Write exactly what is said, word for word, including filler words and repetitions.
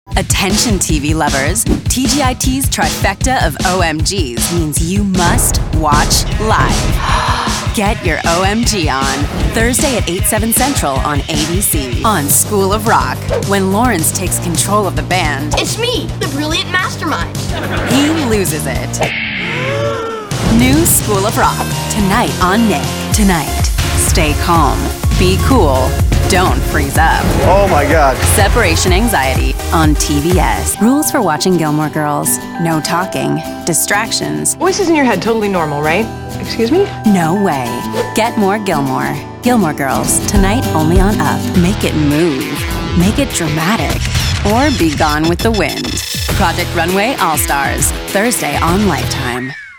Attention T V lovers, T G I T's trifecta of O M Gs means you must watch live. Get your O M G on Thursday at eight, seven Central on A B C. On School of Rock, when Lawrence takes control of the band. It's me, the brilliant mastermind. He loses it. New School of Rock, tonight on Nick. Tonight, stay calm, be cool, don't freeze up. Oh my God. Separation Anxiety on T B S. Rules for watching Gilmore Girls. No talking. Distractions. Voices in your head totally normal, right? Excuse me? No way. Get more Gilmore. Gilmore Girls. Tonight only on Up. Make it move. Make it dramatic. Or be gone with the wind. Project Runway All-Stars. Thursday on Lifetime.